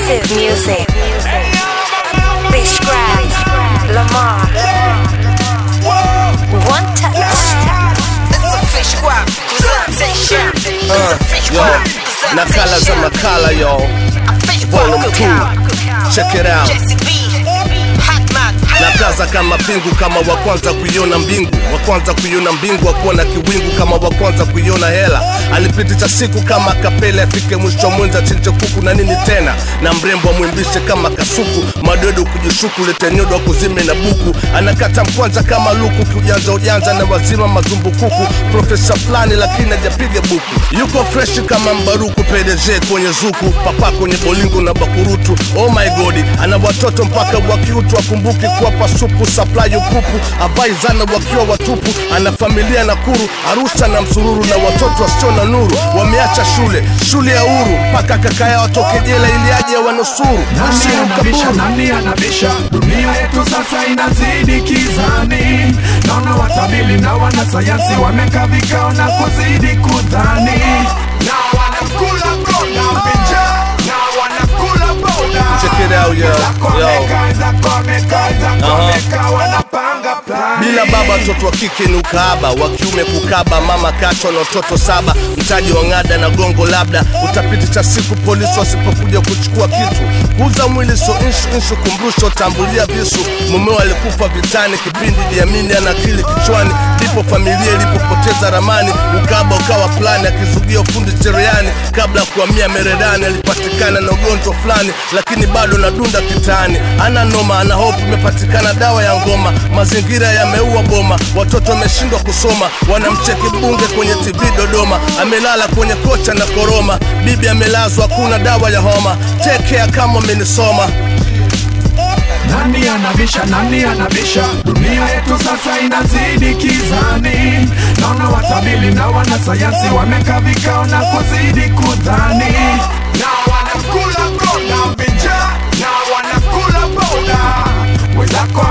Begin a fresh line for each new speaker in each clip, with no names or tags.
Exclusive music. Fishgrab, Lamar. One touch.
It's a Fishgrab presentation. It's a Fishgrab presentation.
Nakala za makala, yo. Volume 2. Check it out. Nakaza kama pingu, kama wa kwanza kuiona mbingu, wa kwanza kuiona mbingu, wa kuona kiwingu, kama wa kwanza kuiona hela. Alipitisha siku kama kapele, afike mwisho mwenza chinche kuku na nini tena, na mrembo mwimbishe kama kasuku, madodo kujishuku, lete nyodo kuzime na buku. Anakata mkwanza kama luku, kujanja ujanja na wazima mazumbu kuku. Profesa flani lakini hajapiga buku, yuko fresh kama mbaruku, PDG kwenye zuku, papa kwenye bolingo na bakurutu. Oh my god, ana watoto mpaka wakiutu, akumbuki kuwapa supu, supply ukupu, avai zana wakiwa watupu. Ana familia na kuru, Arusha na msururu, na watoto wasio na nuru. Wameacha shule ya uru, mpaka kaka yao watoke jela ili aje wanusuru.
Nani anabisha, dunia yetu sasa inazidi kizani. Naona watabili na wanasayansi wamekaa vikao na kuzidi kudhani. Na wanakula bronda pinja, na wanakula boda.
Check it out, yo.
Wanapanga plani.
Bila baba watoto wa kike ni ukaaba, wa kiume kukaba, mama kacho na watoto 7. Mtaji wa ngada na gongo labda, utapitisha siku polisi wasipokuja kuchukua kitu. Kuuza mwili so inshu kumbrusho, tambulia visu. Mumeo alikufa vitani, kipindi diamini ana akili kichwani. Ndipo familia ilipopoteza ramani, ukaba ukawa plani, akizugia fundi cherehani. Kabla kuhamia Meredani alipatikana na ugonjwa fulani, lakini bado na dunda kitani. Ana noma, ana hope, imepatikana dawa ya ngoma. Mazingira yameua boma, watoto wameshindwa kusoma, wanamcheki bunge kwenye TV Dodoma. Amelala kwenye kocha na koroma, bibi amelazwa, hakuna dawa ya homa. Take care kama amenisoma.
Nani anabisha, dunia yetu sasa inazidi kizani. Naona watabili na wanasayansi wamekaa vikao na kuzidi kudhani. Na wanakula bronda pinja, na wanakula boda. Wezako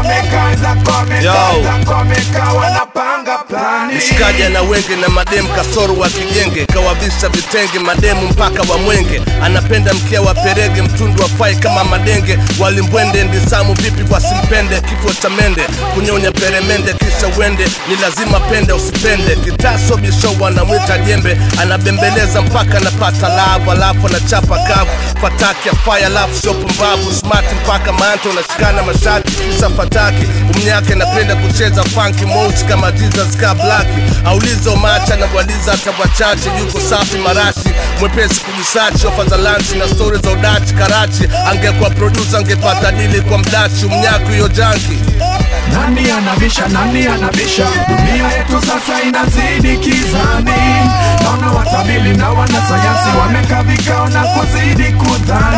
wameka, wanapanga plani.
Mshikaja na wenge na mademu kasoro wa kijenge, kawavisha vitenge mademu mpaka wa mwenge. Anapenda mkia wa perege, mtundu wa fai kama madenge. Walimbwende ndisamu vipi wasimpende, kifo cha mende kunyonya peremende kisha wende. Ni lazima pende usipende, kitaso bisho wanamwita jembe. Anabembeleza mpaka napata lava, alafu na chapa kavu. Fataki ya fire, alafu sio pumbavu. Smart mpaka manto unashikana mashati kisa fataki. Umnyake napenda kucheza funky modes kama Jesus ka Blacki. Aulizo macha na waliza hata wachache, yuko safi marashi. Mwepesi kujisachi, ofa za lunch na stories za udachi Karachi. Angekuwa producer angepata dili kwa mdachi, umnyaku yo janki.
Nani anabisha, dunia yetu sasa inazidi kizani. Naona watabili na wanasayansi wamekaa vikao na kuzidi kudhani.